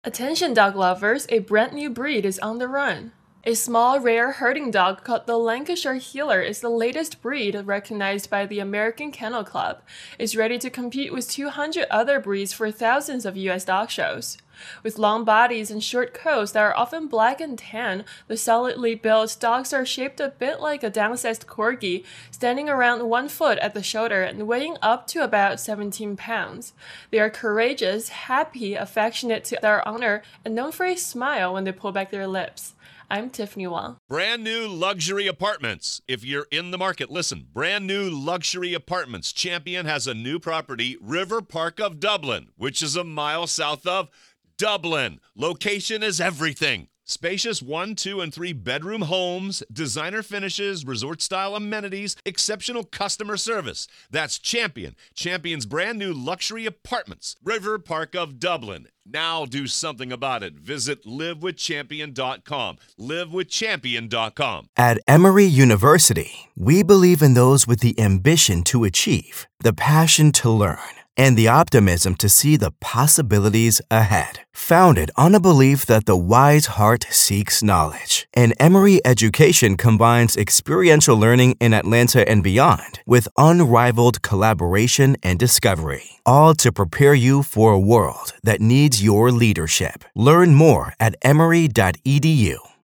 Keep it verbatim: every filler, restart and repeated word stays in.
Attention dog lovers, a brand new breed is on the run. A small, rare herding dog called the Lancashire Heeler is the latest breed recognized by the American Kennel Club. It's ready to compete with two hundred other breeds for thousands of U S dog shows. With long bodies and short coats that are often black and tan, the solidly built dogs are shaped a bit like a downsized corgi, standing around one foot at the shoulder and weighing up to about seventeen pounds. They are courageous, happy, affectionate to their owner, and known for a smile when they pull back their lips. I'm Tiffany Wong. Brand new luxury apartments. If you're in the market, listen. Brand new luxury apartments. Champion has a new property, River Park of Dublin, which is a mile south of Dublin. Location is everything. Spacious one, two, and three bedroom homes, designer finishes, resort-style amenities, exceptional customer service. That's Champion. Champion's brand new luxury apartments, River Park of Dublin. Now do something about it. Visit live with champion dot com. live with champion dot com. At Emory University, we believe in those with the ambition to achieve, the passion to learn, and the optimism to see the possibilities ahead. Founded on a belief that the wise heart seeks knowledge, and Emory education combines experiential learning in Atlanta and beyond with unrivaled collaboration and discovery, all to prepare you for a world that needs your leadership. Learn more at emory dot e d u.